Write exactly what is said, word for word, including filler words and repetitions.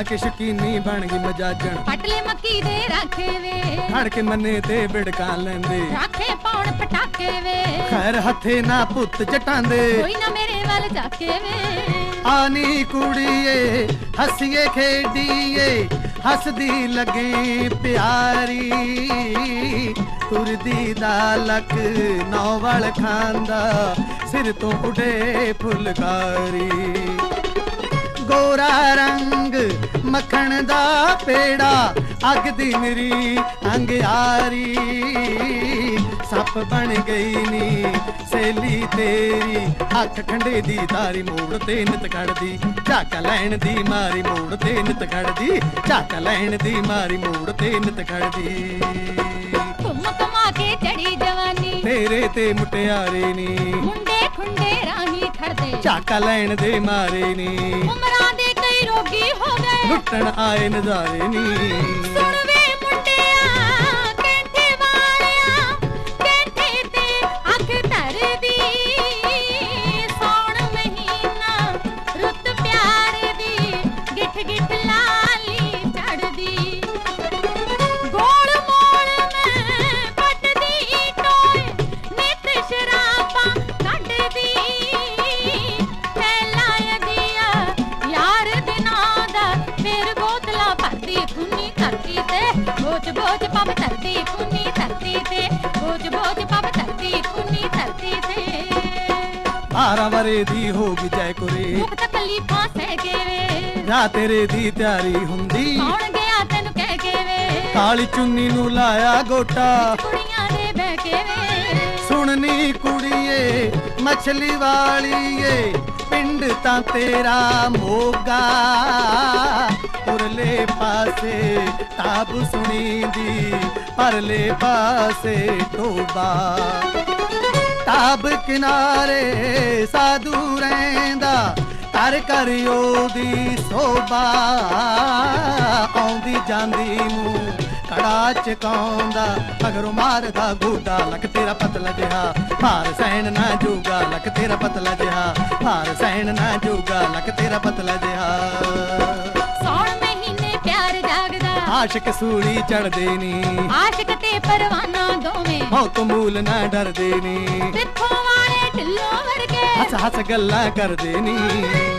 के शकीनी बन गई मजाजन पटले मक्की दे रखे वे खड़ के मने ते बिड़का लेंदे राखे पौण पटाके वे खैर हथे ना पुत जटांदे कोई ना मेरे वाल जाके वे आनी कुड़िए हसीए खेडीए हसदी लगे प्यारी तुरदी दालक नौवल खांदा सिर तो उड़े फुलकारी गोरा रंग मखण दा पेड़ा अग दी मेरी अंगियारी सप बन गई नी सेली तेरी अख खंडे दी तारी मोड़ ते नित कड़दी झाका लैन दी मारी मोड़ ते नित कड़दी झाका लैन दी मारी मोड़ ते नित कड़दी घुम घुमा के चढ़ी जवानी तेरे ते मुटियारे नी मुंडे खुंडे राही खड़दे झाका लैन दे मारे नी उमरां दे कई रोगी हो गए लुटन आए नजारे नी सुन वे मुंडिया कैंठे वालिया कैंठे ते अख धरदी सौण महीना रुत प्यार दी गिठ गिठ लाली चढ़दी गोल मोल में पटदी टोए नित शराबा कढ़दी फैलाया दिया यार दिना दा फिर बोतला भरदी खुनी धरती ते बोझ बोझ पब धरती खुनी धरती ते बोझ बोझ पब धरती खुनी धरती ते बारह वरे दी होगी जय कुरे मुक्त कलीफा सह के वे जा तेरे दी त्यारी हुंदी कौन गया तेन कह के वे काली चुन्नी नू लाया गोटा कुड़ियां दे बह के वे सुननी कुड़िए मछली वालीए पिंड ता तेरा मोगा उरले पासे ताब सुनी दी परले पासे टोबा ताब किनारे साधु रहिंदा कर कर ओदी सोबा आउंदी जांदी नू कड़ा चकाउंदा मगरों मारदा गोडा लक तेरा पतला जिहा भार सहन ना जूगा लक तेरा पतला जिहा भार सहन ना जूगा लक तेरा पतला जिहा सौण महीने प्यार जागदा आशिक सूली चढ़ देनी आशिक ते परवाना दोवें मौत मूल ना डर देनी तिथों वाले ढिल्लो वर्गे हस हस गल्ला कर देनी